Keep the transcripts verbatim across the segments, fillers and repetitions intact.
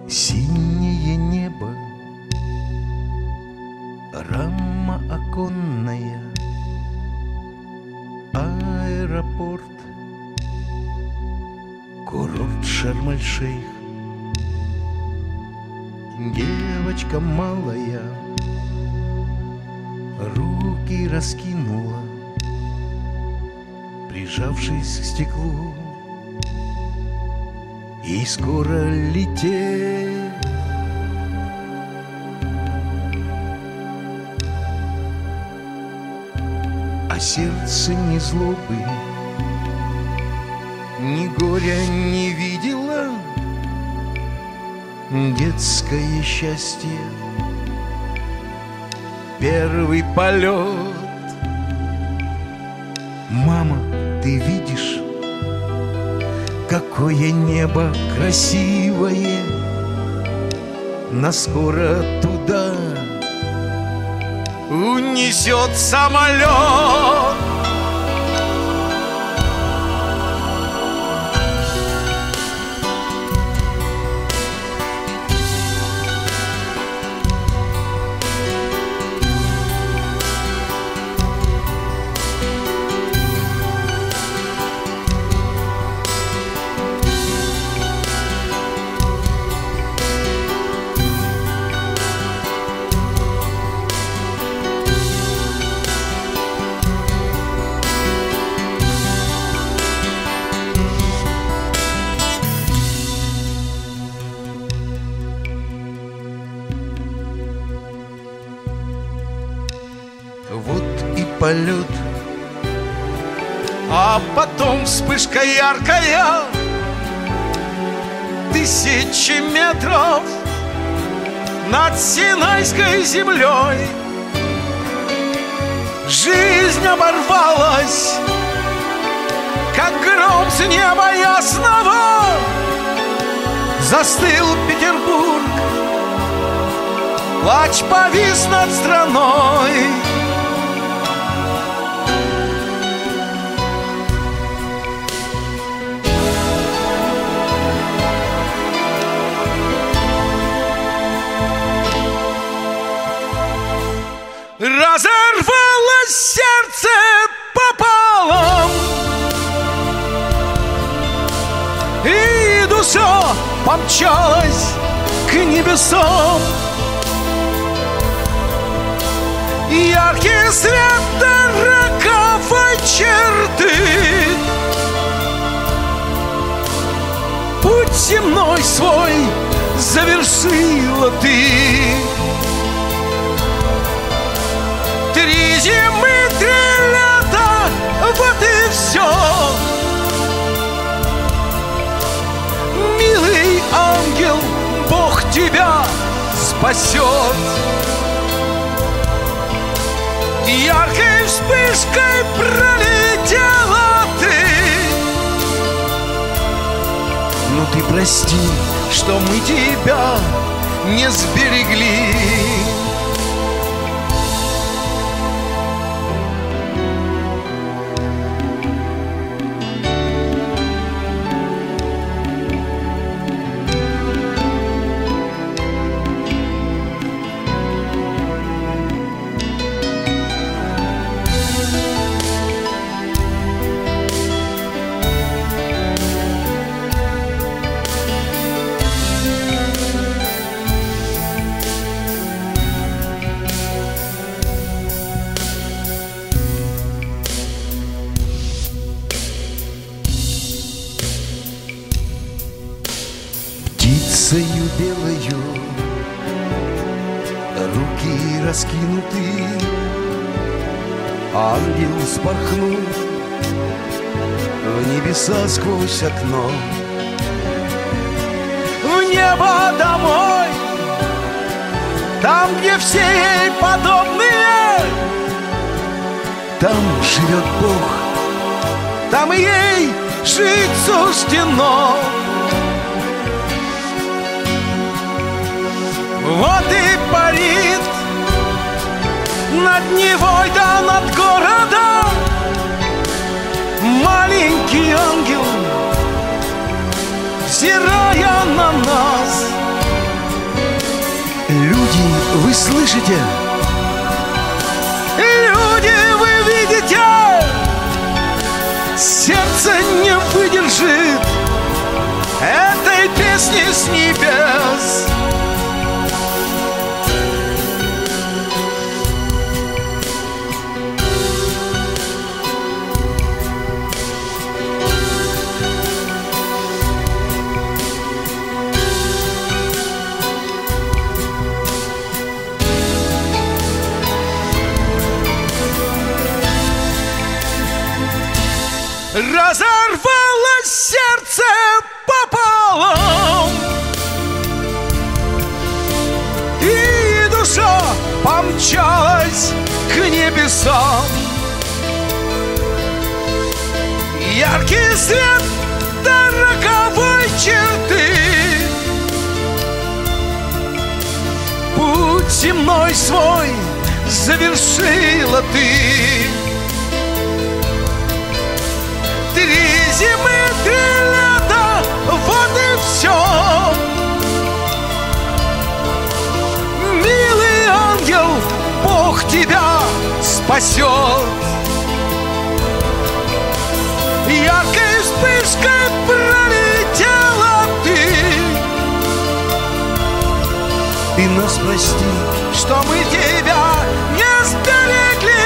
Синее небо, рама оконная, аэропорт, курорт Шарм-эль-Шейх. Девочка малая руки раскинула, прижавшись к стеклу, и скоро лететь. А сердце ни злобы, ни горя не видела, детское счастье, первый полет. Мама, ты видишь, какое небо красивое, нас скоро туда унесет самолет. Вот и полет, а потом вспышка яркая, тысячи метров над Синайской землей. Жизнь оборвалась, как гром с неба ясного. Застыл Петербург, плач повис над страной. Разорвалось сердце пополам, и душа помчалась к небесам. Яркий свет роковой черты, путь земной свой завершила ты. Три зимы, три лета, вот и все. Милый ангел, Бог тебя спасет. Яркой вспышкой пролетела ты. Ну ты прости, что мы тебя не сберегли. Птицею белою руки раскинуты, ангел спорхнул в небеса сквозь окно. В небо домой, там, где все ей подобные, там живет Бог, там ей жить суждено. Вот и парит над Невой да над городом маленький ангел, взирая на нас. Вы слышите? Люди, вы видите? Сердце не выдержит этой песни с небес. Разорвалось сердце пополам, и душа помчалась к небесам. Яркий свет до роковой черты, путь земной свой завершила ты. Три зимы, три лета, вот и все. Милый ангел, Бог тебя спасет. Яркой вспышкой пролетела ты. Ты нас прости, что мы тебя не сберегли.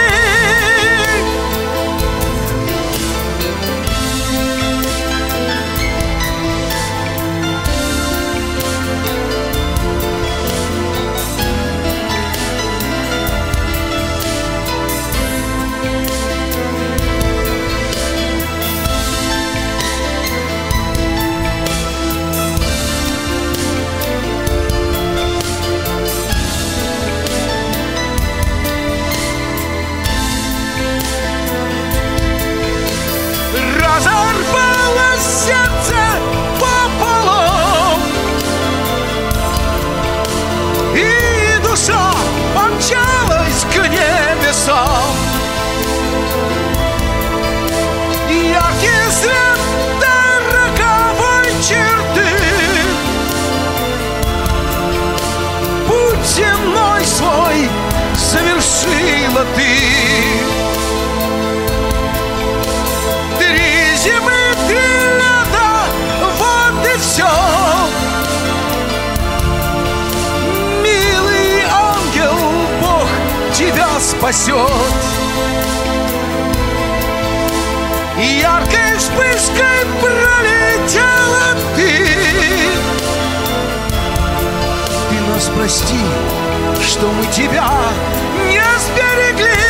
Разорвалось сердце пополам, и душа помчалась к небесам. Яркий свет до роковой черты, путь земной свой совершила ты. Зимы, три лета, вот и все. Милый ангел, Бог тебя спасет. Яркой вспышкой пролетела ты. Ты нас прости, что мы тебя не сберегли.